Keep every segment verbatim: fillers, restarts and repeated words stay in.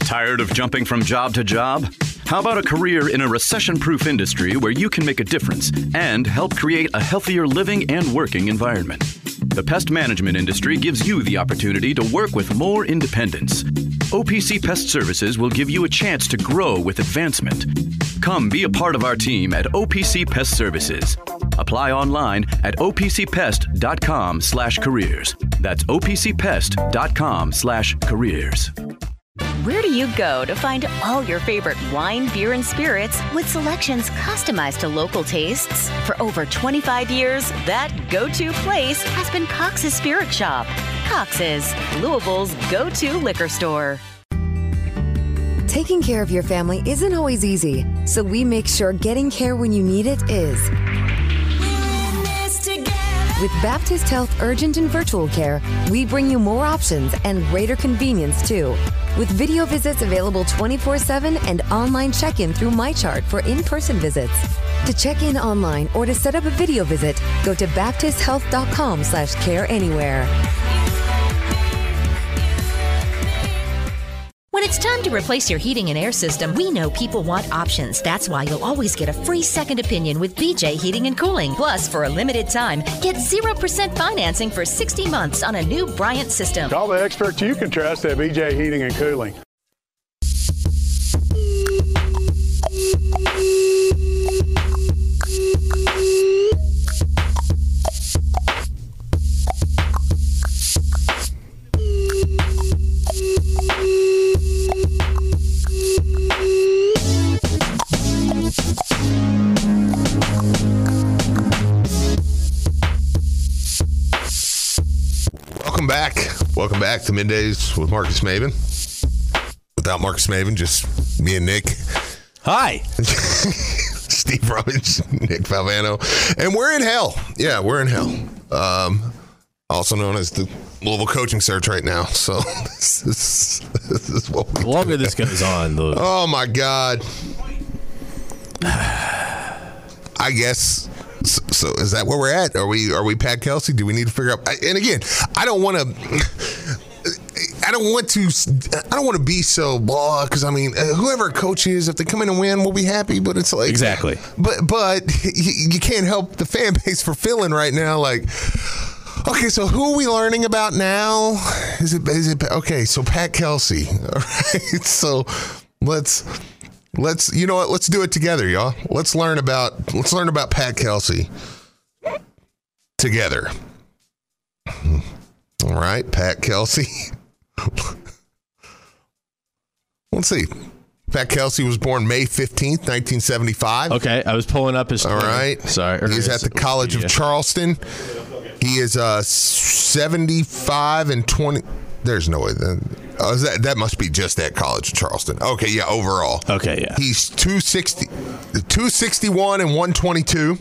Tired of jumping from job to job? How about a career in a recession-proof industry where you can make a difference and help create a healthier living and working environment? The pest management industry gives you the opportunity to work with more independence. O P C Pest Services will give you a chance to grow with advancement. Come be a part of our team at O P C Pest Services. Apply online at o p c pest dot com slash careers. That's o p c pest dot com slash careers. Where do you go to find all your favorite wine, beer, and spirits with selections customized to local tastes? For over twenty-five years, that go-to place has been Cox's Spirit Shop. Cox's, Louisville's go-to liquor store. Taking care of your family isn't always easy, so we make sure getting care when you need it is. With Baptist Health Urgent and Virtual Care, we bring you more options and greater convenience, too. With video visits available twenty-four seven and online check-in through MyChart for in-person visits. To check in online or to set up a video visit, go to baptist health dot com slash care anywhere. When it's time to replace your heating and air system, we know people want options. That's why you'll always get a free second opinion with B J Heating and Cooling. Plus, for a limited time, get zero percent financing for sixty months on a new Bryant system. Call the experts you can trust at B J Heating and Cooling. Welcome back. Welcome back to Middays with Marcus Maven. Without Marcus Maven, just me and Nick. Hi. Steve Rummage, Nick Falvano. And we're in hell. Yeah, we're in hell. Um, also known as the Louisville coaching search right now. So this is, this is what we The longer this goes on, the Oh, my God. I guess... So, so is that where we're at? Are we are we Pat Kelsey? Do we need to figure out? I, and again, I don't want to. I don't want to. I don't want to be so blah because I mean, whoever a coach is, if they come in and win, we'll be happy. But it's like exactly. But but you, you can't help the fan base for feeling right now like. Okay, so who are we learning about now? Is it is it okay? So Pat Kelsey. All right. So let's. Let's, you know what? Let's do it together, y'all. Let's learn about, let's learn about Pat Kelsey together. All right, Pat Kelsey. Let's see. Pat Kelsey was born May fifteenth, nineteen seventy-five. Okay, I was pulling up his. All right. Sorry. He's at the College of Charleston. He is uh, seventy-five and twenty. There's no way. That, oh, is that that must be just at College of Charleston. Okay, yeah, overall. Okay, yeah. He's two sixty, two sixty-one and one twenty-two.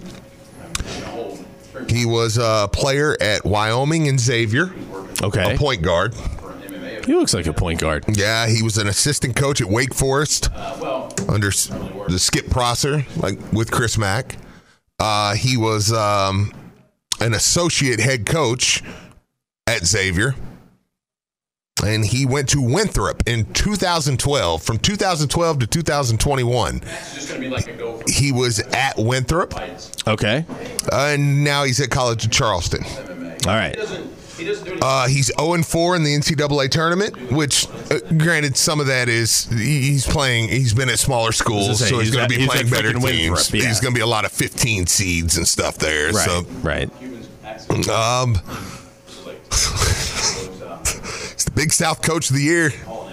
He was a player at Wyoming and Xavier. Okay. A point guard. He looks like a point guard. Yeah, he was an assistant coach at Wake Forest under the Skip Prosser, like with Chris Mack. Uh, he was um, an associate head coach at Xavier. And he went to Winthrop in two thousand twelve. From two thousand twelve to two thousand twenty-one, he was at Winthrop. Okay. Uh, and now he's at College of Charleston. All right. Uh, he's oh and four in the N C double A tournament, which, uh, granted, some of that is he's playing. He's been at smaller schools, say, so he's, he's going to be playing better teams. Yeah. He's going to be a lot of fifteen seeds and stuff there. Right. So, right. Um. He's the Big South Coach of the Year.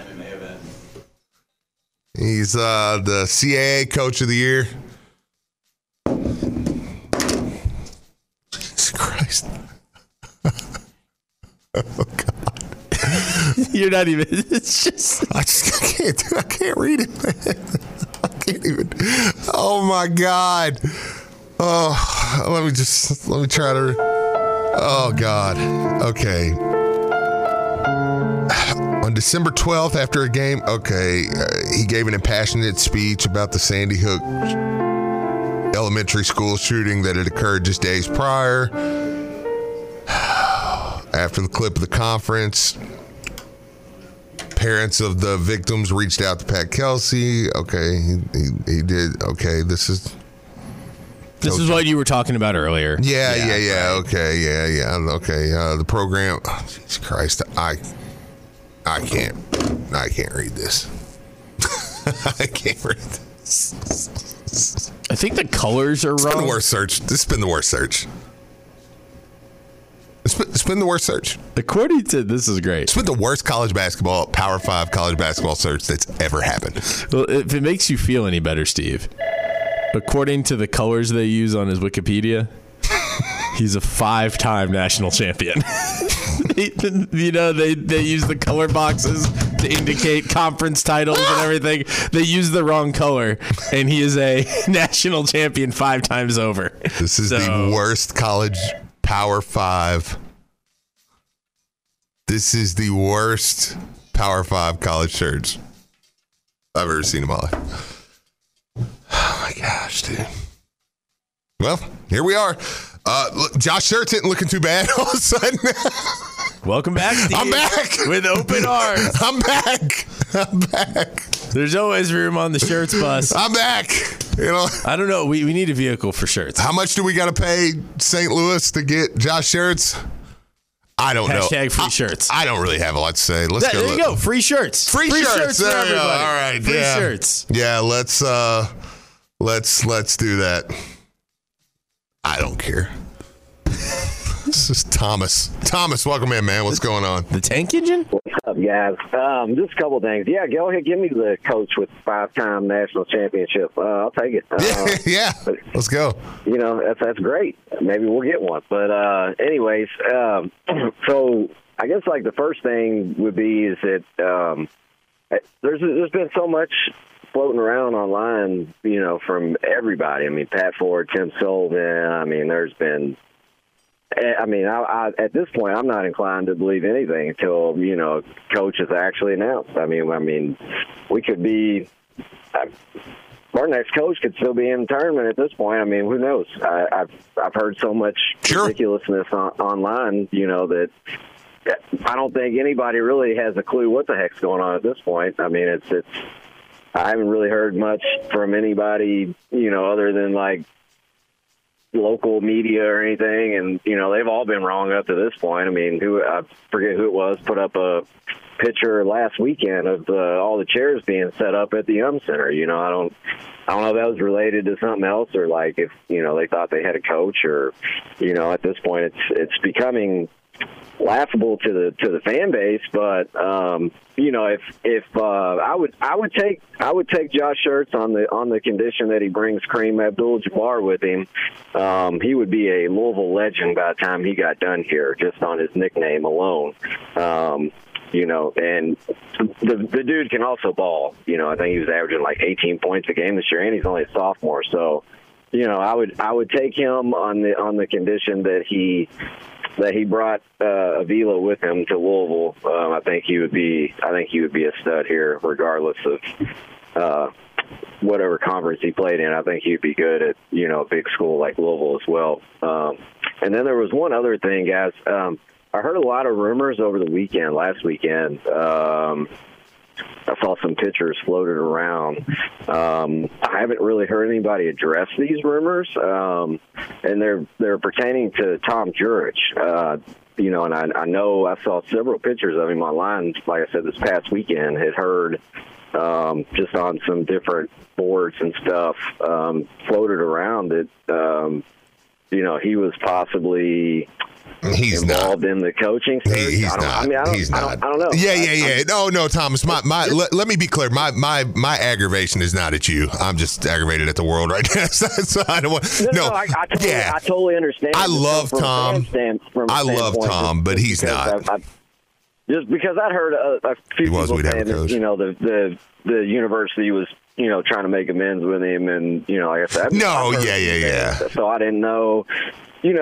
He's uh, the C A A Coach of the Year. Jesus Christ. Oh, God. You're not even, it's just. I just I can't, I can't read it, man. I can't even. Oh, my God. Oh, let me just, let me try to. Oh, God. Okay. On December twelfth, after a game, okay, uh, he gave an impassioned speech about the Sandy Hook elementary school shooting that had occurred just days prior. After the clip of the conference, parents of the victims reached out to Pat Kelsey. Okay, he, he, he did. Okay, this is... This is what you were talking about earlier. Yeah, yeah, yeah. yeah. Okay, yeah, yeah. Okay, uh, the program... Oh, Jesus Christ. I, I can't. I can't read this. I can't read this. I think the colors are it's wrong. It's been the worst search. This has been the worst search. It's been, it's been the worst search. According to this is great. It's been the worst college basketball, Power Five college basketball search that's ever happened. Well, if it makes you feel any better, Steve, according to the colors they use on his Wikipedia, he's a five-time national champion. You know, they, they use the color boxes to indicate conference titles and everything. They use the wrong color, and he is a national champion five times over. This is so, the worst college Power Five. This is the worst Power Five college shirts I've ever seen in my life. Oh, my gosh, dude. Well, here we are. Uh, look, Josh Shirts isn't looking too bad all of a sudden. Welcome back, Steve. I'm back. With open arms. I'm back. I'm back. There's always room on the shirts bus. I'm back. You know, I don't know. We we need a vehicle for shirts. How much do we got to pay Saint Louis to get Josh Shirts? I don't Hashtag know. Hashtag free I, shirts. I don't really have a lot to say. Let's that, go. There look. you go. Free shirts. Free, free shirts. shirts there for you go. everybody. All right. Free yeah. shirts. Yeah. Let's uh, let's let's do that. I don't care. This is Thomas. Thomas, welcome in, man. What's going on? The tank engine? What's up, guys? Um, just a couple of things. Yeah, go ahead. Give me the coach with five-time national championship. Uh, I'll take it. Uh, yeah, let's go. You know, that's that's great. Maybe we'll get one. But uh, anyways, um, so I guess like the first thing would be is that um, there's there's been so much floating around online, you know, from everybody. I mean, Pat Ford, Tim Sullivan. I mean, there's been. I mean, I, I, at this point, I'm not inclined to believe anything until, you know, coach is actually announced. I mean, I mean, we could be I, our next coach could still be in the tournament at this point. I mean, who knows? I, I've I've heard so much sure. ridiculousness on, online, you know, that I don't think anybody really has a clue what the heck's going on at this point. I mean, it's it's. I haven't really heard much from anybody, you know, other than like local media or anything, and you know they've all been wrong up to this point. I mean, who I forget who it was put up a picture last weekend of the, all the chairs being set up at the Yum Center. You know, I don't, I don't know if that was related to something else or like if you know they thought they had a coach or, you know, at this point it's it's becoming laughable to the to the fan base. But um, you know, if if uh, I would I would take I would take Josh Shirts on the on the condition that he brings Kareem Abdul-Jabbar with him. Um, he would be a Louisville legend by the time he got done here, just on his nickname alone. Um, you know, and the the dude can also ball. You know, I think he was averaging like eighteen points a game this year, and he's only a sophomore. So, you know, I would I would take him on the on the condition that he. that he brought uh, Avila with him to Louisville. Um, I think he would be. I think he would be a stud here, regardless of uh, whatever conference he played in. I think he'd be good at you know a big school like Louisville as well. Um, and then there was one other thing, guys. Um, I heard a lot of rumors over the weekend. Last weekend, um, I saw some pictures floated around. Um, I haven't really heard anybody address these rumors, um, and they're they're pertaining to Tom Jurich. Uh, you know, and I, I know I saw several pictures of him online. Like I said, this past weekend, had heard um, just on some different boards and stuff um, floated around that um, you know he was possibly. He's involved not. in the coaching. He, he's I don't, not. I mean, I don't, he's I not. don't, I don't know. Yeah, yeah, I, yeah. No, no, Thomas. My, my. Let, let me be clear. My, my, my aggravation is not at you. I'm just aggravated at the world right now. so, so I don't want. No, No, no I, I, totally, yeah. I totally understand. I love from Tom. Stand, from I love Tom, but he's not. I, I, just because I'd heard a, a few he was, people saying that, you know, the, the the university was, you know, trying to make amends with him, and you know, like I said, I've, no, I've yeah, yeah, yeah. So I didn't know, you know.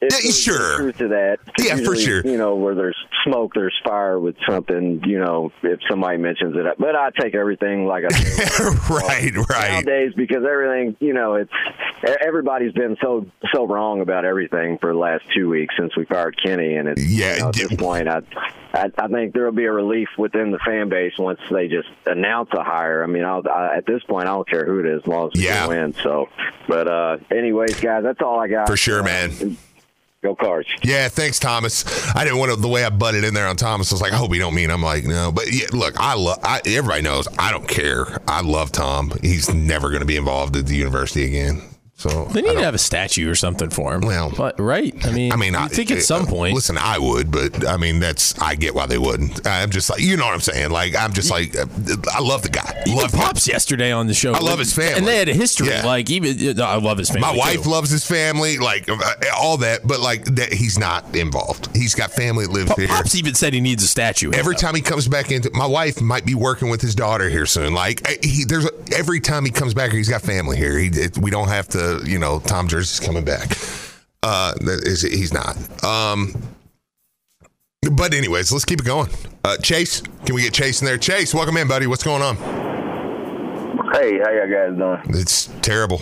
if Yeah, there's sure. truth to that. 'Cause Yeah, for usually, sure. You know, where there's smoke, there's fire with something. You know, if somebody mentions it, but I take everything like I said. right, right. Nowadays, because everything, you know, it's everybody's been so so wrong about everything for the last two weeks since we fired Kenny, and it's Yeah, you know, at d- this point, I, I I think there will be a relief within the fan base once they just announce a hire. I mean, I'll, I, at this point, I don't care who it is, as long as we Yeah. can win. So, but uh, anyways, guys, that's all I got For sure, Uh, man. Go Cards. Yeah, thanks, Thomas. I didn't want to, the way I butted in there on Thomas. I was like, I hope you don't mean. I'm like, no. But yeah, look, I love, I, everybody knows I don't care. I love Tom. He's never going to be involved at the university again. So They need to have a statue or something for him. Well, but, right? I mean, I mean, I I think at some point. Listen, I would, but I mean, that's I get why they wouldn't. I'm just like, you know what I'm saying? Like, I'm just like, I love the guy. Even Love Pops yesterday on the show. I love his family. And they had a history. Yeah. Like, even, I love his family. My wife too. loves his family, like uh, all that, but like that, he's not involved. He's got family that lives P- here. Pops even said he needs a statue. Every time he comes back into, my wife might be working with his daughter here soon. Like he, there's a, every time he comes back here, he's got family here. He, it, we don't have to, you know, Tom Jersey's coming back. Uh, that is, he's not. Um, but anyways, let's keep it going. Uh, Chase, can we get Chase in there? Chase, welcome in, buddy. What's going on? Hey, how y'all guys doing? It's terrible.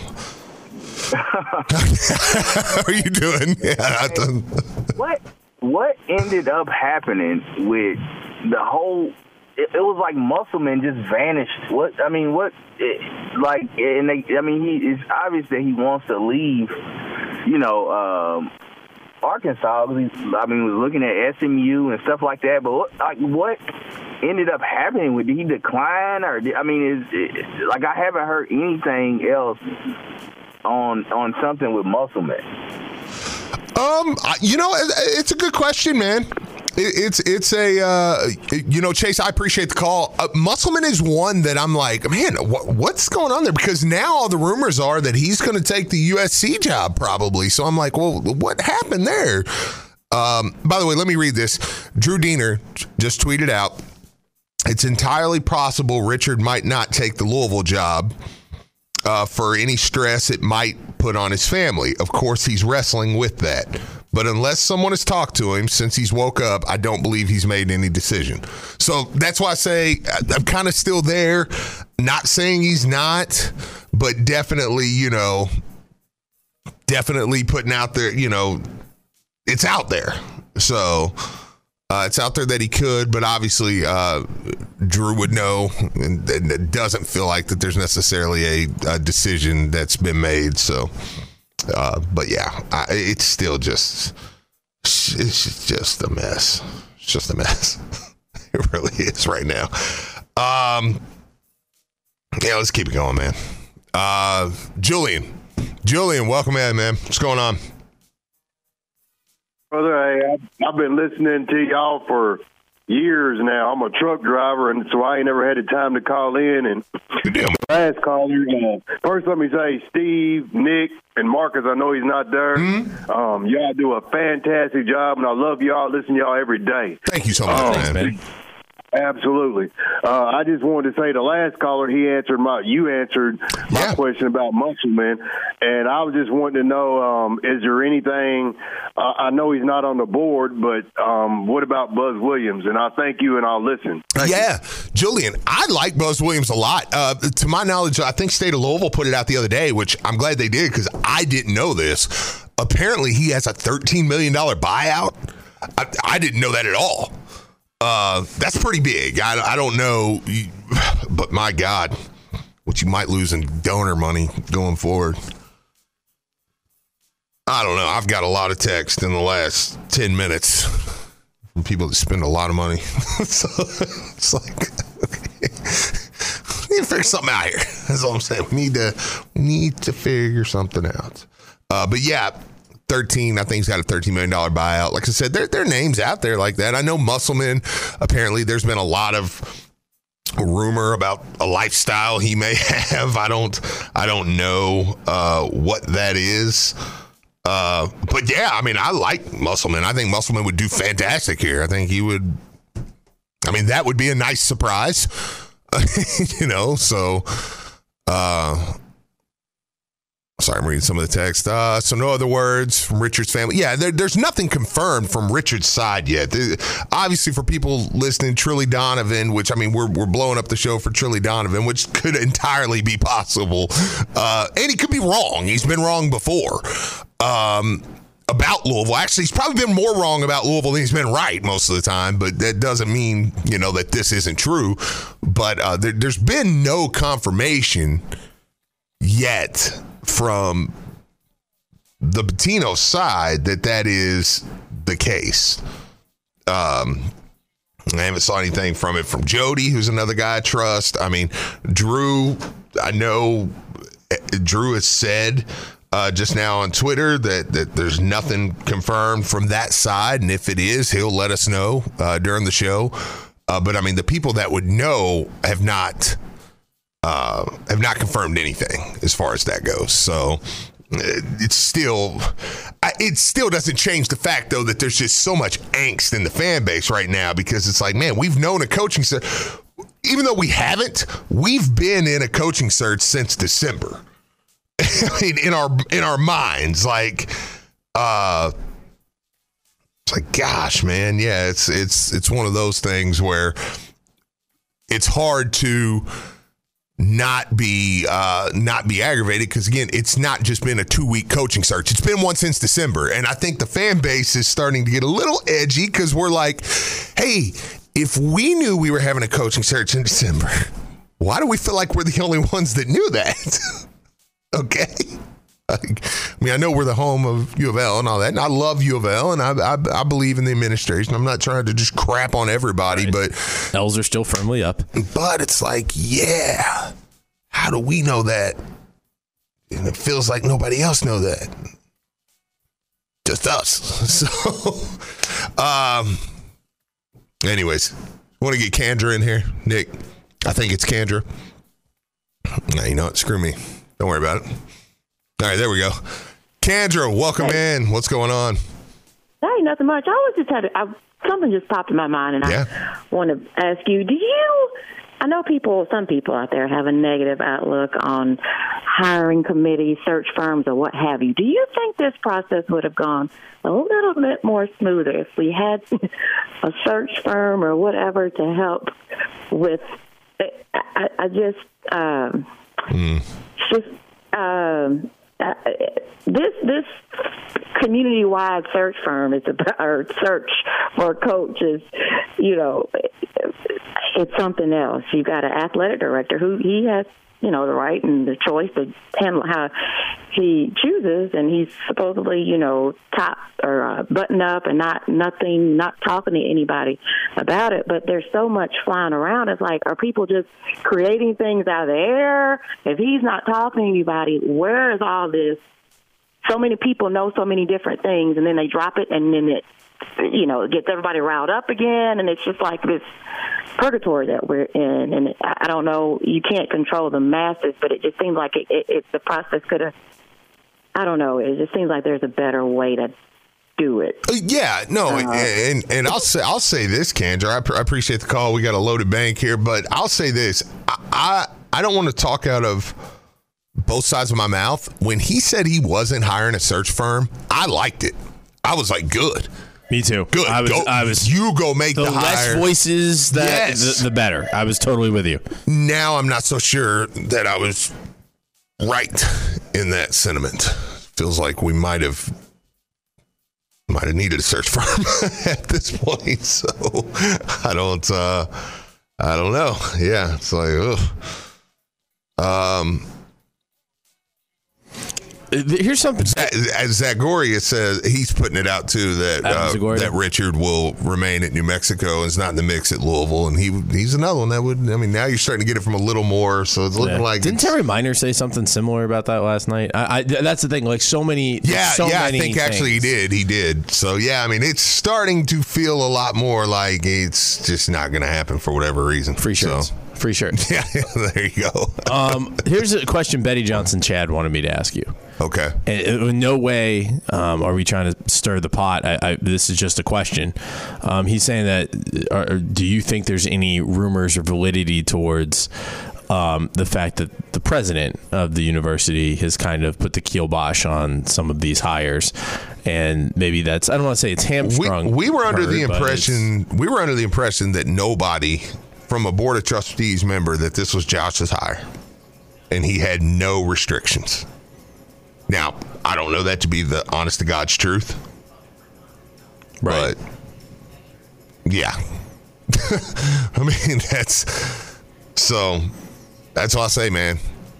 How are you doing? Yeah, I th- What what ended up happening with the whole? It, it was like Musselman just vanished. What I mean, what it, like? And they, I mean, he it's obvious that he wants to leave. You know, um, Arkansas. I mean, was looking at S M U and stuff like that. But what, like, what ended up happening? Did he decline, or did, I mean, is it, like I haven't heard anything else on on something with Musselman. Um, I- you know, it- it's a good question, man. It- It's it's a uh, you know, Chase. I appreciate the call. Uh, Musselman is one that I'm like, man, what, what's going on there? Because now all the rumors are that he's going to take the U S C job probably. So I'm like, well, what happened there? Um, by the way, let me read this. Drew Diener just tweeted out, it's entirely possible Richard might not take the Louisville job uh, for any stress it might put on his family. Of course, he's wrestling with that. But unless someone has talked to him since he's woke up, I don't believe he's made any decision. So that's why I say I'm kind of still there. Not saying he's not, but definitely, you know, definitely putting out there, you know, it's out there. So uh, it's out there that he could, but obviously uh, Drew would know, and, and it doesn't feel like that there's necessarily a, a decision that's been made. So. Uh, but yeah, I, it's still just, it's just a mess. It's just a mess. It really is right now. Um, yeah, let's keep it going, man. Uh, Julian, Julian, welcome in, man. What's going on? Brother, hey, I've, I've been listening to y'all for years now. I'm a truck driver, and so I ain't never had the time to call in. And last caller, uh, first let me say, Steve, Nick, and Marcus, I know he's not there. Mm-hmm. Um, y'all do a fantastic job, and I love y'all. Listen to y'all every day. Thank you so much, um, Thanks, man. Absolutely. Uh, I just wanted to say the last caller, he answered my, you answered my yeah. question about Musselman, and I was just wanting to know, um, is there anything, uh, I know he's not on the board, but um, what about Buzz Williams? And I thank you, and I'll listen. Thank yeah, you. Julian, I like Buzz Williams a lot. Uh, to my knowledge, I think State of Louisville put it out the other day, which I'm glad they did because I didn't know this. Apparently, he has a thirteen million dollars buyout. I, I didn't know that at all. Uh, that's pretty big. I, I don't know, but my God, what you might lose in donor money going forward. I don't know. I've got a lot of text in the last ten minutes from people that spend a lot of money. So it's like, okay. We need to figure something out here. That's all I'm saying. We need to, we need to figure something out. Uh, but yeah, thirteen, I think he's got a thirteen million dollars buyout. Like I said, there, there are names out there like that. I know Musselman, apparently there's been a lot of rumor about a lifestyle he may have. I don't I don't know uh, what that is. Uh, but yeah, I mean, I like Musselman. I think Musselman would do fantastic here. I think he would, I mean, that would be a nice surprise, you know, so uh Sorry, I'm reading some of the text. Uh, so no other words from Richard's family. Yeah, there, there's nothing confirmed from Richard's side yet. There, obviously, for people listening, Trilly Donovan, which, I mean, we're we're blowing up the show for Trilly Donovan, which could entirely be possible. Uh, and he could be wrong. He's been wrong before um, about Louisville. Actually, he's probably been more wrong about Louisville than he's been right most of the time, but that doesn't mean, you know, that this isn't true. But uh, there, there's been no confirmation yet from the Pitino side that that is the case. Um, I haven't saw anything from it from Jody, who's another guy I trust. I mean, Drew, I know Drew has said uh, just now on Twitter that, that there's nothing confirmed from that side. And if it is, he'll let us know uh, during the show. Uh, but I mean, the people that would know have not Uh, have not confirmed anything as far as that goes. So it's still, it still doesn't change the fact, though, that there's just so much angst in the fan base right now because it's like, man, we've known a coaching search. Even though we haven't, we've been in a coaching search since December. I mean, in our in our minds, like, uh, it's like, gosh, man, yeah, it's it's it's one of those things where it's hard to not be uh, not be aggravated because, again, it's not just been a two-week coaching search. It's been one since December. And I think the fan base is starting to get a little edgy because we're like, hey, if we knew we were having a coaching search in December, why do we feel like we're the only ones that knew that? Okay? I mean, I know we're the home of U of L and all that, and I love U of L, and I I, I believe in the administration. I'm not trying to just crap on everybody, right. But L's are still firmly up. But it's like, yeah, how do we know that? And it feels like nobody else know that. Just us. So, um, anyways, want to get Kendra in here, Nick? I think it's Kendra. No, you know what? Screw me. Don't worry about it. All right, there we go. Kendra, welcome hey. in. What's going on? Hey, nothing much. I was just having, I, something just popped in my mind, and yeah. I want to ask you, do you, I know people, some people out there have a negative outlook on hiring committees, search firms, or what have you. Do you think this process would have gone a little bit more smoother if we had a search firm or whatever to help with, I, I just, um, mm. just, um, Uh, this this community-wide search firm is about, or search for coaches, you know, it's something else. You've got an athletic director who he has, you know, the right and the choice to handle how he chooses, and he's supposedly, you know, top or uh, button up and not nothing, not talking to anybody about it. But there's so much flying around. It's like, are people just creating things out of the air? If he's not talking to anybody, where is all this? So many people know so many different things, and then they drop it, and then it, you know, it gets everybody riled up again, and it's just like this purgatory that we're in. And I don't know, you can't control the masses, but it just seems like it, it, it the process could have, I don't know, it just seems like there's a better way to do it. Yeah, no, uh, and and I'll say I'll say this, Kendra. I, pr- I appreciate the call. We got a loaded bank here, but I'll say this: I, I I don't want to talk out of both sides of my mouth. When he said he wasn't hiring a search firm, I liked it. I was like, good. Me too. Good. I was. Go, I was. You go make the, the hire. less voices, that yes. the, the better. I was totally with you. Now I'm not so sure that I was right in that sentiment. Feels like we might have might have needed a search firm at this point. So I don't. Uh, I don't know. Yeah, it's like, ugh. Um. Here's something. As Zagoria says, he's putting it out too that uh, that Richard will remain at New Mexico and is not in the mix at Louisville, and he he's another one that would. I mean, now you're starting to get it from a little more, so it's looking yeah. like. Didn't Terry Minor say something similar about that last night? I, I that's the thing. Like so many. Yeah, so yeah. Many I think things. actually he did. He did. So yeah, I mean, it's starting to feel a lot more like it's just not going to happen for whatever reason. Free shirts. So. Free shirts. Yeah, there you go. um, here's a question Betty Johnson Chad wanted me to ask you. Okay. And in no way um, are we trying to stir the pot. I, I, this is just a question. Um, he's saying that, are, do you think there's any rumors or validity towards um, the fact that the president of the university has kind of put the kibosh on some of these hires. And maybe that's, I don't want to say it's hamstrung. We, we were under the impression, we were under the impression that nobody from a Board of Trustees member that this was Josh's hire. And he had no restrictions. Now, I don't know that to be the honest to God's truth. Right. But, yeah. I mean, that's, so, that's all I say, man.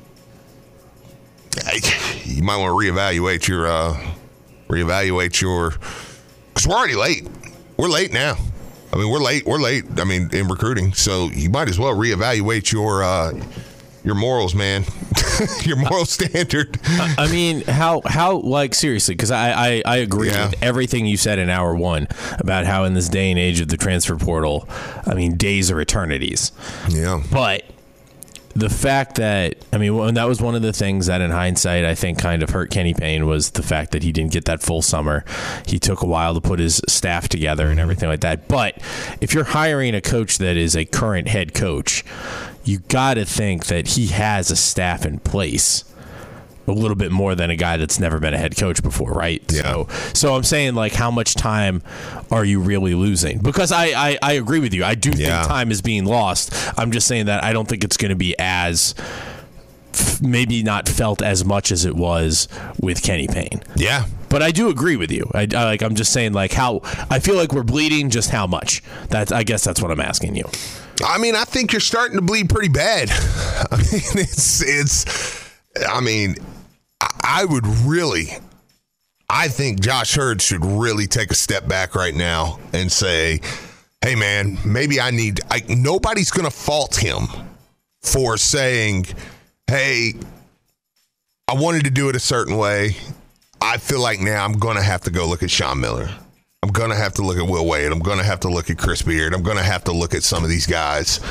You might want to reevaluate your, uh, reevaluate your, because we're already late. We're late now. I mean, we're late. We're late. I mean, in recruiting. So you might as well reevaluate your, uh, your morals, man. Your moral standard. I mean, how, how like, seriously, because I, I, I agree yeah. with everything you said in hour one about how in this day and age of the transfer portal, I mean, days are eternities. Yeah. But the fact that, I mean, that was one of the things that in hindsight, I think kind of hurt Kenny Payne was the fact that he didn't get that full summer. He took a while to put his staff together and everything like that. But if you're hiring a coach that is a current head coach, you got to think that he has a staff in place a little bit more than a guy that's never been a head coach before, right? Yeah. So, so I'm saying, like, how much time are you really losing? Because I, I, I agree with you. I do yeah. think time is being lost. I'm just saying that I don't think it's going to be as, maybe not felt as much as it was with Kenny Payne. Yeah. But I do agree with you. I, I like. I'm just saying, like, how I feel like we're bleeding. Just how much? That's. I guess that's what I'm asking you. I mean, I think you're starting to bleed pretty bad. I mean, it's it's. I mean, I would really. I think Josh Hurd should really take a step back right now and say, "Hey, man, maybe I need." I, nobody's going to fault him for saying, "Hey, I wanted to do it a certain way. I feel like now I'm going to have to go look at Sean Miller. I'm going to have to look at Will Wade. I'm going to have to look at Chris Beard. I'm going to have to look at some of these guys."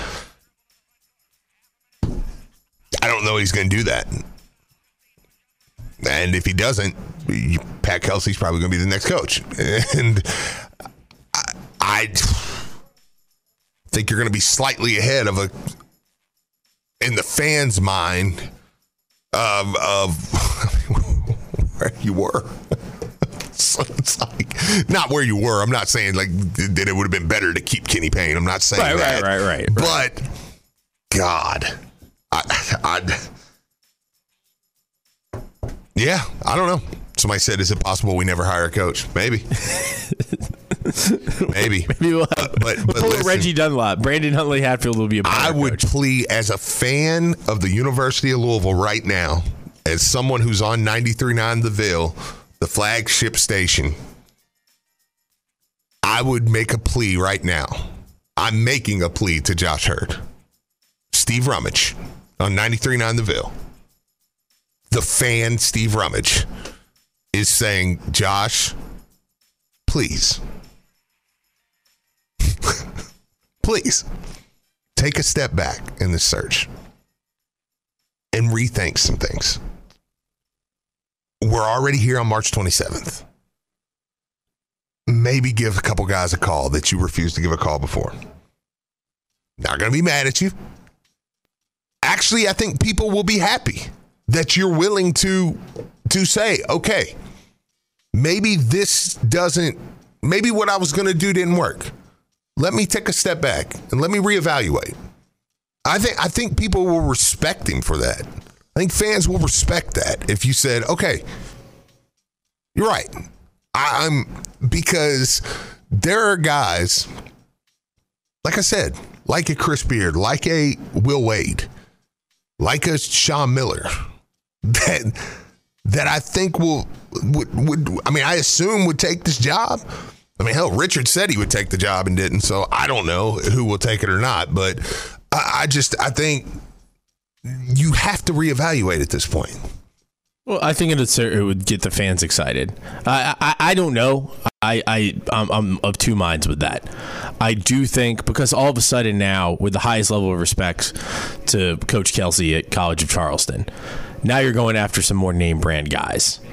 I don't know he's going to do that. And if he doesn't, Pat Kelsey's probably going to be the next coach. And I, I think you're going to be slightly ahead of a, in the fans' mind, of, of where you were. So it's like, not where you were. I'm not saying like that it would have been better to keep Kenny Payne. I'm not saying right, that. Right, right, right, right. But God, I, I, yeah, I don't know. Somebody said, "Is it possible we never hire a coach?" Maybe. Maybe. Maybe we'll, have, uh, but, we'll but pull listen, Reggie Dunlop. Brandon Huntley Hatfield will be a I would coach. plea as a fan of the University of Louisville right now, as someone who's on ninety-three point nine The Ville, the flagship station, I would make a plea right now. I'm making a plea to Josh Hurd. Steve Rummage on ninety-three point nine The Ville. The fan, Steve Rummage, is saying, "Josh, please, please take a step back in this search and rethink some things. We're already here on March twenty-seventh. Maybe give a couple guys a call that you refused to give a call before. Not going to be mad at you. Actually, I think people will be happy that you're willing to to say, okay, maybe this doesn't, maybe what I was going to do didn't work. Let me take a step back and let me reevaluate." I think I think people will respect him for that. I think fans will respect that if you said, "Okay, you're right." I, I'm because there are guys, like I said, like a Chris Beard, like a Will Wade, like a Sean Miller, that that I think will would, would I mean I assume would take this job. I mean, hell, Richard said he would take the job and didn't, so I don't know who will take it or not. But I, I just I think you have to reevaluate at this point. Well, I think it, it would get the fans excited. I I, I don't know. I, I I'm, I'm of two minds with that. I do think because all of a sudden now, with the highest level of respect to Coach Kelsey at College of Charleston, now you're going after some more name brand guys.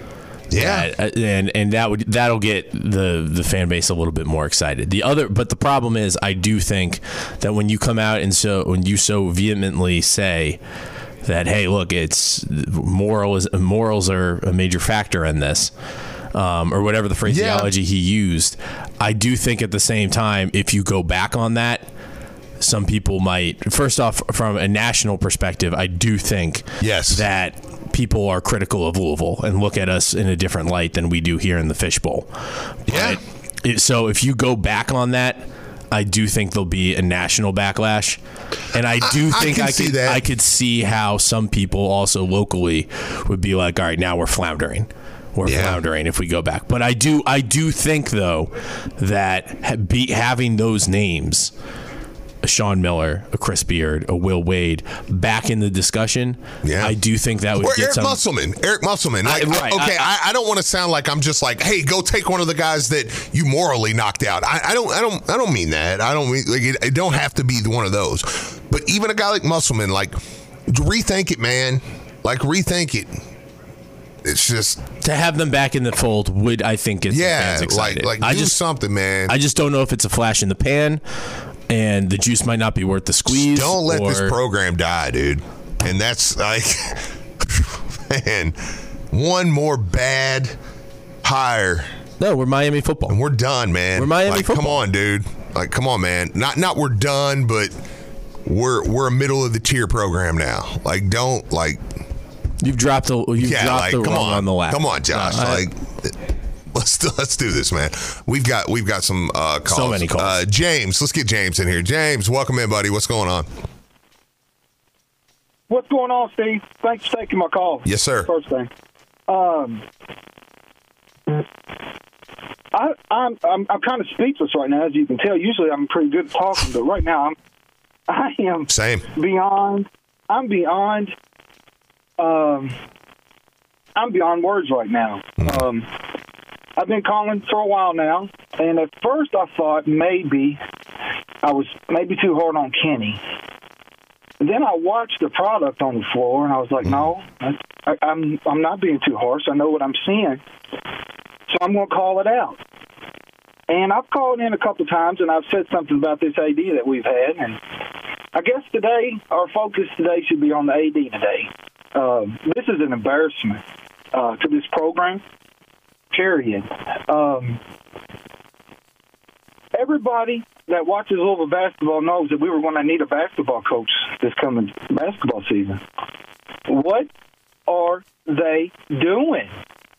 Yeah, that, and and that would that'll get the the fan base a little bit more excited. The other, but the problem is, I do think that when you come out and so when you so vehemently say that, hey, look, it's moral is morals are a major factor in this, um, or whatever the phraseology yeah. he used. I do think at the same time, if you go back on that, some people might. First off, from a national perspective, I do think yes. that people are critical of Louisville and look at us in a different light than we do here in the Fishbowl. Yeah. But it, so if you go back on that, I do think there'll be a national backlash, and I do I, think I, I could that. I could see how some people also locally would be like, all right, now we're floundering. We're yeah. floundering if we go back. But I do I do think though that be, having those names, a Sean Miller, a Chris Beard, a Will Wade, back in the discussion, yeah. I do think that would or get Eric some... Musselman. Eric Musselman. Like, I, right. Okay, I, I, I don't want to sound like I'm just like, hey, go take one of the guys that you morally knocked out. I, I don't, I don't, I don't mean that. I don't mean like it, it. Don't have to be one of those. But even a guy like Musselman, like, rethink it, man. Like, rethink it. It's just to have them back in the fold would I think get yeah, fans excited. like, like I do just, something, man. I just don't know if it's a flash in the pan. And the juice might not be worth the squeeze. Don't let or... this program die, dude. And that's like, man, one more bad hire. No, we're Miami football. And we're done, man. We're Miami like, football. Come on, dude. Like, come on, man. Not not we're done, but we're we're a middle of the tier program now. Like, don't like. You've dropped the you've yeah, dropped like, the come rung on. on the lap. Come on, Josh. No, I, like. Let's do, let's do this, man. We've got we've got some uh, calls. So many calls. Uh, James, let's get James in here. James, welcome in, buddy. What's going on? What's going on, Steve? Thanks for taking my call. Yes, sir. First thing, um, I, I'm I'm I'm kind of speechless right now, as you can tell. Usually, I'm pretty good at talking, but right now, I'm I am same beyond. I'm beyond. Um, I'm beyond words right now. Um, I've been calling for a while now, and at first I thought maybe I was maybe too hard on Kenny. And then I watched the product on the floor, and I was like, no, I, I, I'm I'm not being too harsh. I know what I'm seeing, so I'm going to call it out. And I've called in a couple of times, and I've said something about this A D that we've had, and I guess today our focus today should be on the A D today. Uh, this is an embarrassment uh, to this program, period. Um, everybody that watches Louisville basketball knows that we were going to need a basketball coach this coming basketball season. What are they doing?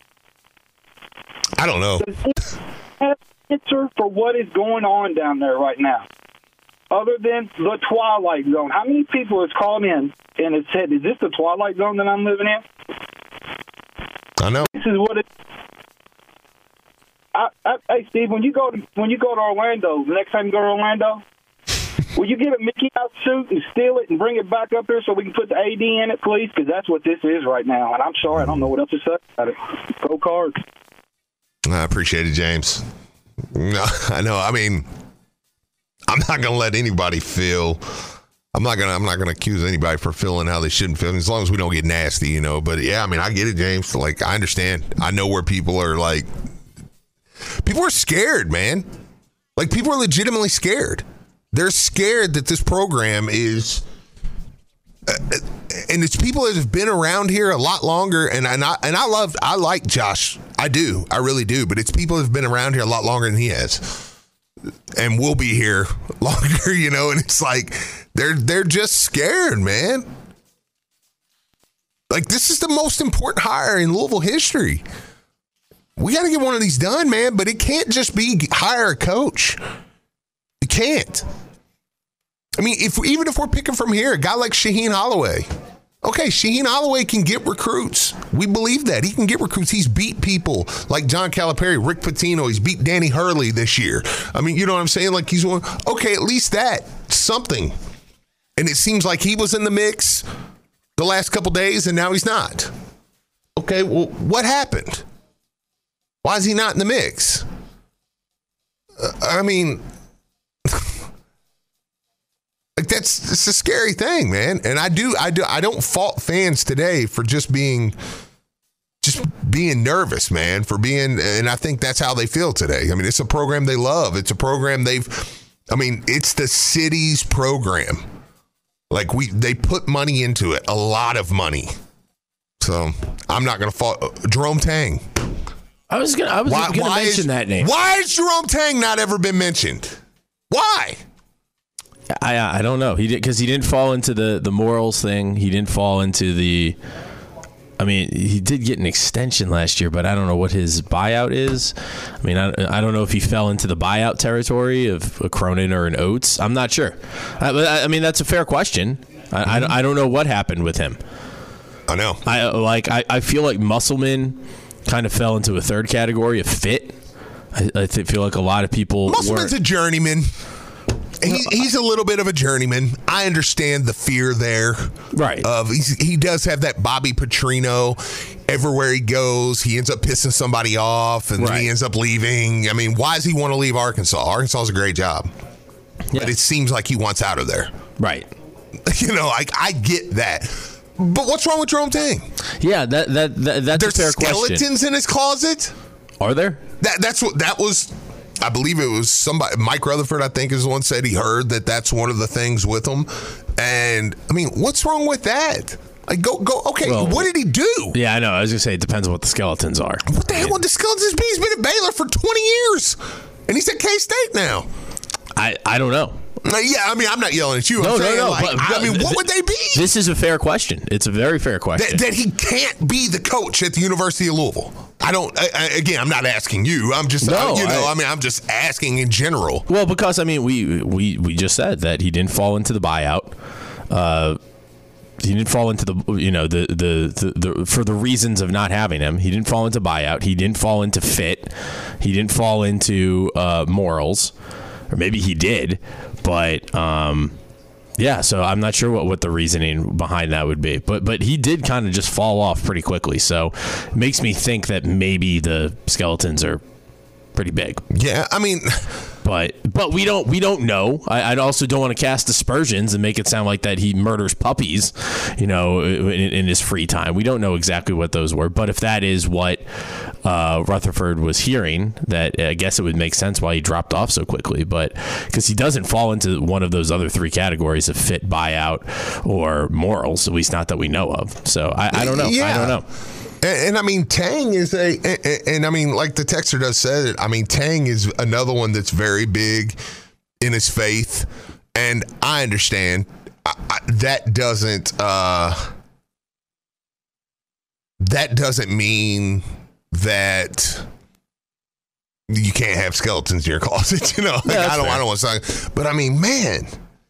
I don't know. Does this have an answer for what is going on down there right now? Other than the Twilight Zone. How many people has called in and has said, is this the Twilight Zone that I'm living in? I know. This is what it I, I, hey, Steve, when you go to when you go to Orlando, the next time you go to Orlando, will you get a Mickey Mouse suit and steal it and bring it back up here so we can put the A D in it, please? Because that's what this is right now. And I'm sorry, I don't know what else to say about it. Go Cards. I appreciate it, James. No, I know. I mean, I'm not going to let anybody feel. I'm not gonna. I'm not gonna accuse anybody for feeling how they shouldn't feel, as long as we don't get nasty, you know. But yeah, I mean, I get it, James. Like, I understand. I know where people are. Like, people are scared, man. Like, people are legitimately scared. They're scared that this program is, uh, and it's people that have been around here a lot longer. And and I and I love. I like Josh. I do. I really do. But it's people that have been around here a lot longer than he has, and will be here longer, you know. And it's like they're they're just scared, man. Like, this is the most important hire in Louisville history. We got to get one of these done, man. But it can't just be hire a coach. It can't. I mean, if even if we're picking from here, a guy like Shaheen Holloway. Okay, Shaheen Holloway can get recruits. We believe that. He can get recruits. He's beat people like John Calipari, Rick Pitino. He's beat Danny Hurley this year. I mean, you know what I'm saying? Like, he's one. Okay, at least that. Something. And it seems like he was in the mix the last couple days, and now he's not. Okay, well, what happened? Why is he not in the mix? Uh, I mean... Like, that's it's a scary thing, man. And I do, I do, I don't fault fans today for just being, just being nervous, man, for being, and I think that's how they feel today. I mean, it's a program they love. It's a program they've, I mean, it's the city's program. Like we, they put money into it, a lot of money. So I'm not going to fall. Jerome Tang. I was going to mention is, that name. Why has Jerome Tang not ever been mentioned? Why? I I don't know. He did because he didn't fall into the, the morals thing. He didn't fall into the. I mean, he did get an extension last year, but I don't know what his buyout is. I mean, I, I don't know if he fell into the buyout territory of a Cronin or an Oates. I'm not sure. I, I mean, that's a fair question. I, mm-hmm. I, I don't know what happened with him. I know. I like. I, I feel like Musselman kind of fell into a third category of fit. I, I feel like a lot of people. Musselman's a journeyman. He, he's a little bit of a journeyman. I understand the fear there. Right. Of he's, he does have that Bobby Petrino. Everywhere he goes, he ends up pissing somebody off, and right. then he ends up leaving. I mean, why does he want to leave Arkansas? Arkansas is a great job. Yeah. But it seems like he wants out of there. Right. You know, I, I get that. But what's wrong with Jerome Tang? Yeah, that that, that that's There's a fair skeletons question. in his closet? Are there? That That's what that was... I believe it was somebody, Mike Rutherford, I think, is the one said he heard that that's one of the things with him. And, I mean, what's wrong with that? Like, go, go, okay, well, what did he do? Yeah, I know. I was going to say, it depends on what the skeletons are. What the hell would the skeletons be? He's been at Baylor for twenty years, and he's at K-State now. I, I don't know. Uh, yeah, I mean, I'm not yelling at you. No, I'm no, saying, no. Like, But, I mean, what would they be? This is a fair question. It's a very fair question. That, that he can't be the coach at the University of Louisville. I don't, I, I, again, I'm not asking you. I'm just, no, I, you know, I, I mean, I'm just asking in general. Well, because, I mean, we we, we just said that he didn't fall into the buyout. Uh, he didn't fall into the, you know, the, the, the, the, for the reasons of not having him. He didn't fall into buyout. He didn't fall into fit. He didn't fall into uh, morals. Or maybe he did. But, um, yeah, so I'm not sure what, what the reasoning behind that would be. But but he did kind of just fall off pretty quickly. So it makes me think that maybe the skeletons are pretty big. Yeah, I mean... But but we don't we don't know. I, I also don't want to cast aspersions and make it sound like that he murders puppies, you know, in, in his free time. We don't know exactly what those were. But if that is what uh, Rutherford was hearing, that I guess it would make sense why he dropped off so quickly. But because he doesn't fall into one of those other three categories of fit, buyout, or morals, at least not that we know of. So I, I don't know. Yeah. I don't know. And, and I mean, Tang is a, and, and I mean, like the texter does said it, I mean, Tang is another one that's very big in his faith. And I understand I, I, that doesn't, uh, that doesn't mean that you can't have skeletons in your closet, you know, like, yeah, I don't, fair. I don't want to say, but I mean, man,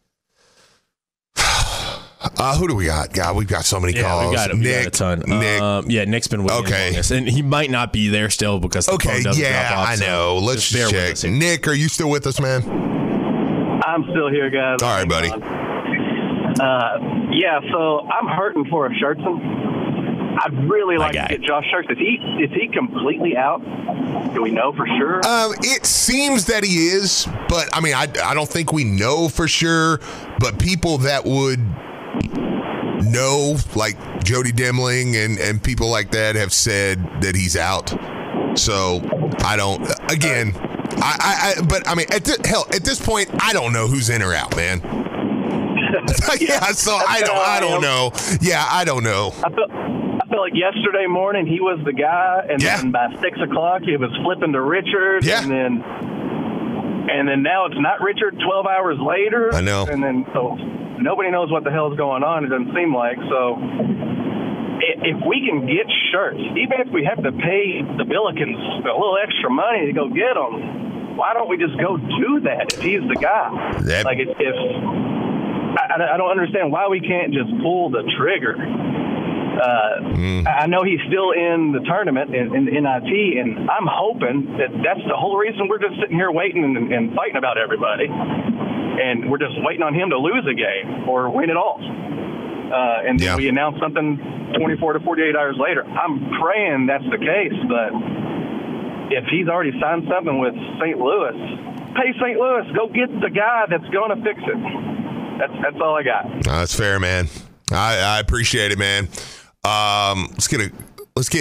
Uh, who do we got? God, we've got so many yeah, calls. We got, we Nick, got a ton. Nick. Um, yeah, Nick's been waiting okay. on this, and he might not be there still because the okay, phone doesn't yeah, drop off. I know. So Let's just just check. Nick, are you still with us, man? I'm still here, guys. All right, buddy. Uh, yeah, so I'm hurting for a Schertzen. I'd really like to get Josh Schertz. Is he is he completely out? Do we know for sure? Um, it seems that he is, but I mean, I I don't think we know for sure. But people that would know, like Jody Demling and, and people like that, have said that he's out. So I don't. Again, I, I, I but I mean, at the, hell, at this point, I don't know who's in or out, man. yeah, so I don't. I don't know. Yeah, I don't know. I feel, I feel like yesterday morning he was the guy, and yeah. then by six o'clock he was flipping to Richard, yeah. and then and then now it's not Richard. Twelve hours later, I know, and then so. Nobody knows what the hell is going on, it doesn't seem like. So if we can get Schertz, even if we have to pay the Billikens a little extra money to go get him, why don't we just go do that if he's the guy? That, like, if, if I, I don't understand why we can't just pull the trigger. Uh, mm. I know he's still in the tournament in, in N I T, and I'm hoping that that's the whole reason we're just sitting here waiting and, and fighting about everybody. And we're just waiting on him to lose a game or win it all. Uh, and yeah. we announce something twenty-four to forty-eight hours later. I'm praying that's the case, but if he's already signed something with Saint Louis, pay Saint Louis. Go get the guy that's going to fix it. That's that's all I got. No, that's fair, man. I, I appreciate it, man. Um, let's get a let's get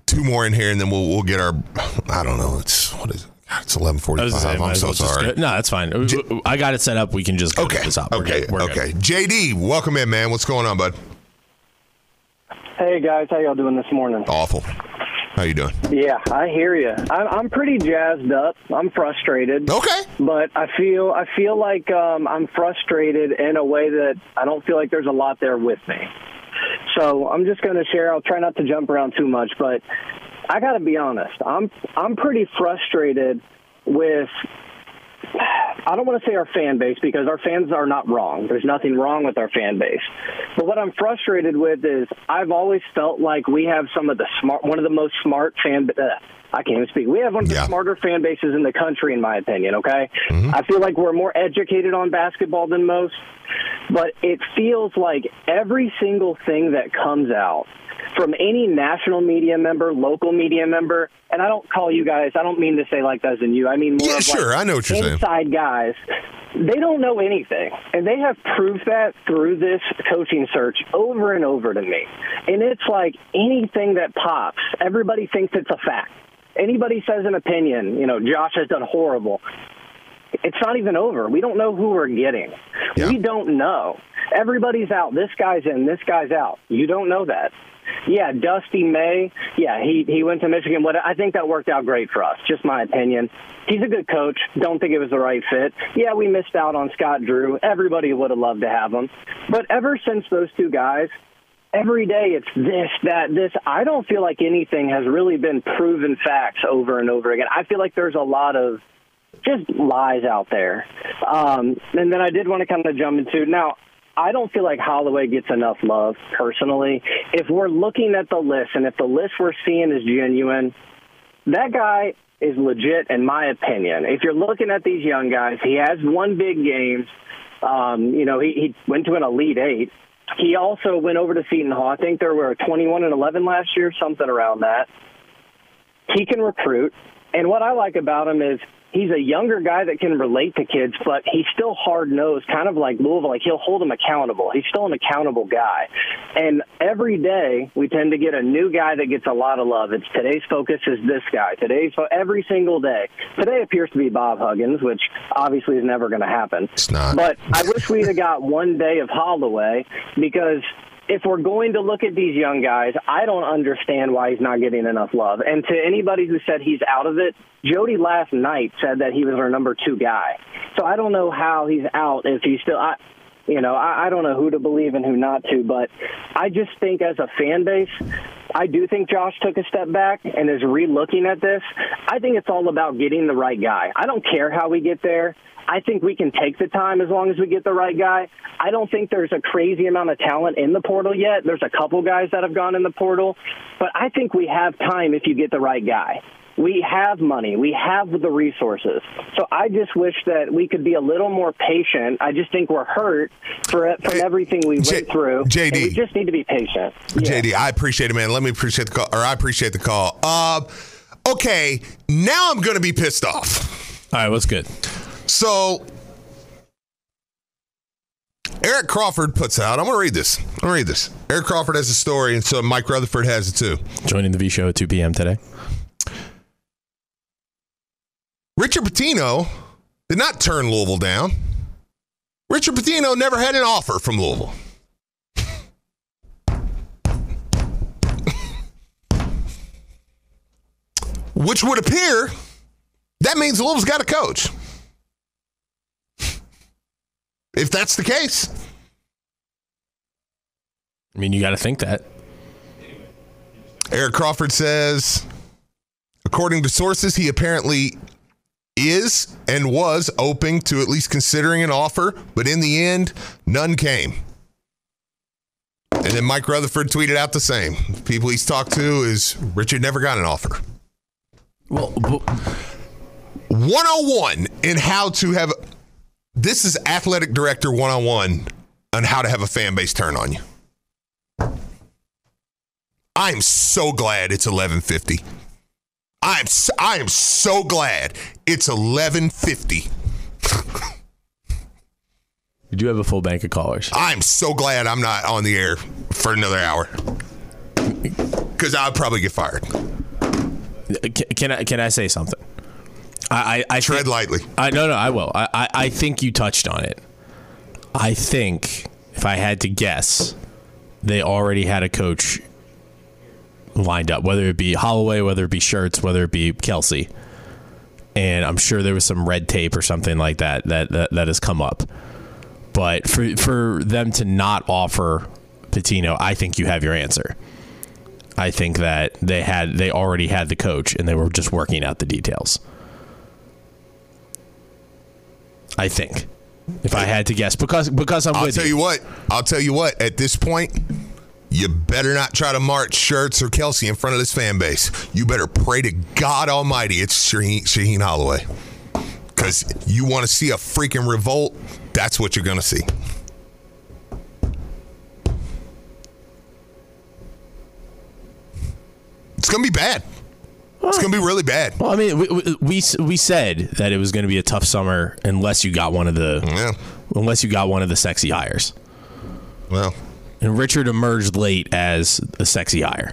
two more in here, and then we'll we'll get our. I don't know. It's what is it? God, it's eleven forty-five. I'm so sorry. No, that's fine. J- I got it set up. We can just go okay. to the top. Okay. We're okay. Good. J D, welcome in, man. What's going on, bud? Hey guys, how y'all doing this morning? Awful. How you doing? Yeah, I hear you. I'm, I'm pretty jazzed up. I'm frustrated. Okay. But I feel I feel like um, I'm frustrated in a way that I don't feel like there's a lot there with me. So I'm just going to share. I'll try not to jump around too much, but I got to be honest. I'm I'm pretty frustrated with. I don't want to say our fan base because our fans are not wrong. There's nothing wrong with our fan base. But what I'm frustrated with is I've always felt like we have some of the smart, one of the most smart fan. Uh, I can't even speak. We have one of the yeah. smarter fan bases in the country, in my opinion. Okay, mm-hmm. I feel like we're more educated on basketball than most. But it feels like every single thing that comes out from any national media member, local media member, and I don't call you guys, I don't mean to say like that as in you, I mean more yeah, of sure, like I know what you're inside saying. guys, they don't know anything. And they have proved that through this coaching search over and over to me. And it's like anything that pops, everybody thinks it's a fact. Anybody says an opinion, you know, Josh has done horrible. It's not even over. We don't know who we're getting. Yeah. We don't know. Everybody's out. This guy's in. This guy's out. You don't know that. Yeah, Dusty May, yeah, he, he went to Michigan. What I think that worked out great for us, just my opinion. He's a good coach. Don't think it was the right fit. Yeah, we missed out on Scott Drew. Everybody would have loved to have him. But ever since those two guys, every day it's this, that, this. I don't feel like anything has really been proven facts over and over again. I feel like there's a lot of just lies out there. Um, and then I did want to kind of jump into, now, I don't feel like Holloway gets enough love, personally. If we're looking at the list, and if the list we're seeing is genuine, that guy is legit, in my opinion. If you're looking at these young guys, he has won big games. Um, you know, he, he went to an Elite Eight. He also went over to Seton Hall. I think there were twenty-one and eleven last year, something around that. He can recruit. And what I like about him is he's a younger guy that can relate to kids, but he's still hard-nosed, kind of like Louisville. Like, he'll hold them accountable. He's still an accountable guy. And every day we tend to get a new guy that gets a lot of love. It's today's focus is this guy. Today's fo- every single day. Today appears to be Bob Huggins, which obviously is never going to happen. It's not. But I wish we'd have got one day of Holloway, because if we're going to look at these young guys, I don't understand why he's not getting enough love. And to anybody who said he's out of it, Jody last night said that he was our number two guy. So I don't know how he's out if he's still, I, you know, I, I don't know who to believe and who not to. But I just think as a fan base, I do think Josh took a step back and is re-looking at this. I think it's all about getting the right guy. I don't care how we get there. I think we can take the time as long as we get the right guy. I don't think there's a crazy amount of talent in the portal yet. There's a couple guys that have gone in the portal. But I think we have time if you get the right guy. We have money. We have the resources. So I just wish that we could be a little more patient. I just think we're hurt for from everything we J- went through. J D, we just need to be patient. Yeah. J D, I appreciate it, man. Let me appreciate the call, or I appreciate the call. Uh, okay, now I'm going to be pissed off. All right, what's good? So, Eric Crawford puts out, I'm going to read this. I'm going to read this. Eric Crawford has a story, and so Mike Rutherford has it too. Joining the V Show at two p.m. today. Richard Pitino did not turn Louisville down. Richard Pitino never had an offer from Louisville. Which would appear that means Louisville's got a coach. If that's the case. I mean, you got to think that. Eric Crawford says, according to sources, he apparently is and was open to at least considering an offer, but in the end, none came. And then Mike Rutherford tweeted out the same. The people he's talked to is Richard never got an offer. Well, one oh one in how to have... This is athletic director one oh one on how to have a fan base turn on you. I'm so glad it's eleven fifty. I'm so, I am so glad it's eleven fifty. You do have a full bank of callers. I'm so glad I'm not on the air for another hour. because I'd probably get fired. Can, can I can I say something? I, I, I tread think, lightly. I no no I will. I, I, I think you touched on it. I think if I had to guess, they already had a coach lined up, whether it be Holloway, whether it be Schertz, whether it be Kelsey. And I'm sure there was some red tape or something like that that, that, that has come up. But for for them to not offer Pitino, I think you have your answer. I think that they had they already had the coach and they were just working out the details. I think, if I had to guess, because because I'm I'll with tell you. you what. I'll tell you what. At this point, you better not try to march Schertz or Kelsey in front of this fan base. You better pray to God Almighty it's Shaheen, Shaheen Holloway, because you want to see a freaking revolt. That's what you're going to see. It's going to be bad. It's going to be really bad. Well, I mean, we, we we said that it was going to be a tough summer unless you got one of the yeah. unless you got one of the sexy hires. Well, and Richard emerged late as a sexy hire.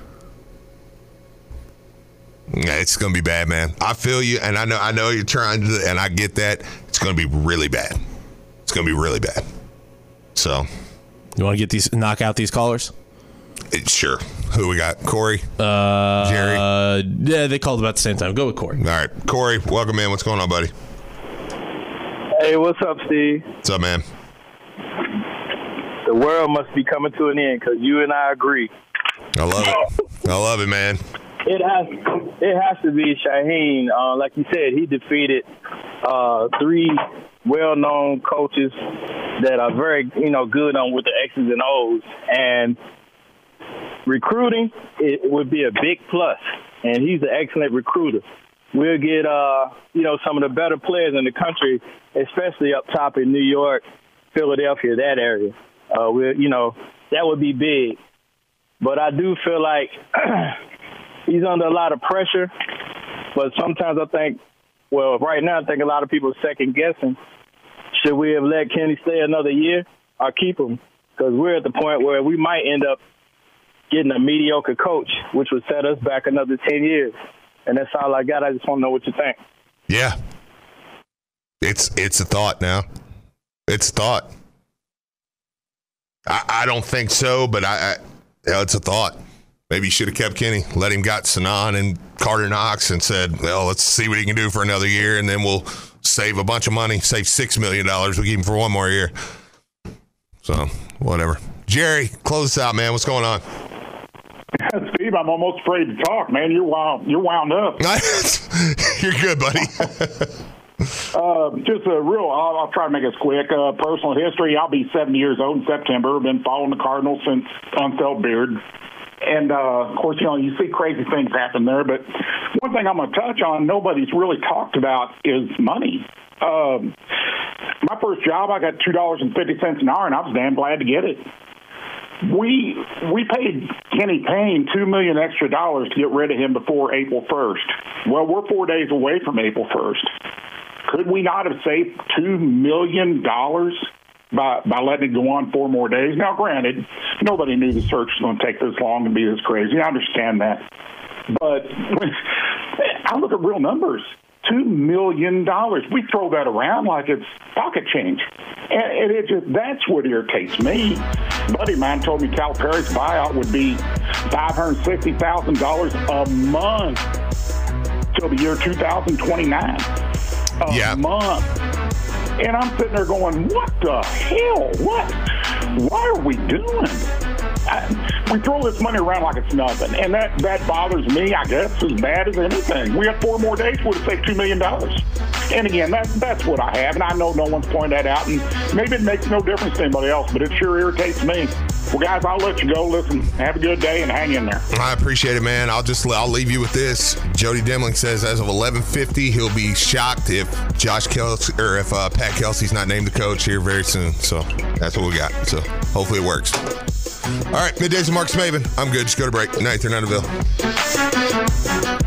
Yeah, it's going to be bad, man. I feel you, and I know I know you're trying to, and I get that. It's going to be really bad. It's going to be really bad. So, you want to get these knock out these callers? It, sure. Who we got? Corey? Uh, Jerry? Uh, yeah, they called about the same time. Go with Corey. All right. Corey, welcome in. What's going on, buddy? Hey, what's up, Steve? What's up, man? The world must be coming to an end because you and I agree. I love it. I love it, man. It has it has to be Shaheen. Uh, like you said, he defeated uh, three well-known coaches that are very, you know, good on with the X's and O's. And recruiting, it would be a big plus. And he's an excellent recruiter. We'll get, uh, you know, some of the better players in the country, especially up top in New York, Philadelphia, that area. Uh, we'll, you know, that would be big. But I do feel like he's under a lot of pressure. But sometimes I think, well, right now I think a lot of people are second-guessing. Should we have let Kenny stay another year or keep him? Because we're at the point where we might end up getting a mediocre coach, which would set us back another ten years. And that's all I got. I just want to know what you think. Yeah. It's it's a thought now. It's a thought. I, I don't think so, but I, I yeah, it's a thought. Maybe you should have kept Kenny, let him got Sanan and Carter Knox and said, well, let's see what he can do for another year, and then we'll save a bunch of money, save six million dollars. We'll keep him for one more year. So, whatever. Jerry, close us out, man. What's going on? Steve, I'm almost afraid to talk, man. You're wound, you're wound up. You're good, buddy. uh, just a real, I'll, I'll try to make this quick. Uh, personal history, I'll be seventy years old in September. I've been following the Cardinals since Unfelt Beard. And, uh, of course, you know, you see crazy things happen there. But one thing I'm going to touch on, nobody's really talked about, is money. Um, my first job, I got two dollars and fifty cents an hour, and I was damn glad to get it. We we paid Kenny Payne two million dollars extra dollars to get rid of him before April first. Well, we're four days away from April first. Could we not have saved two million dollars by by letting it go on four more days? Now, granted, nobody knew the search was going to take this long and be this crazy. I understand that. But I look at real numbers. Two million dollars. We throw that around like it's pocket change. And it just, that's what irritates me. A buddy of mine told me Calipari's buyout would be five hundred sixty thousand dollars a month till the year two thousand twenty-nine. A yeah. month. And I'm sitting there going, what the hell? What? What are we doing? I, we throw this money around like it's nothing, and that, that bothers me, I guess, as bad as anything. We had four more days, would have saved two million dollars. And again, that, that's what I have, and I know no one's pointed that out, and maybe it makes no difference to anybody else, but it sure irritates me. Well, guys, I'll let you go. Listen, have a good day and hang in there. I appreciate it, man. I'll just I'll leave you with this. Jody Demling says as of eleven fifty, he'll be shocked if Josh Kelsey or if uh, Pat Kelsey's not named the coach here very soon. So that's what we got. So hopefully it works. All right, middays with Marcus Maven. I'm good. Just go to break. Night there, Nunaville.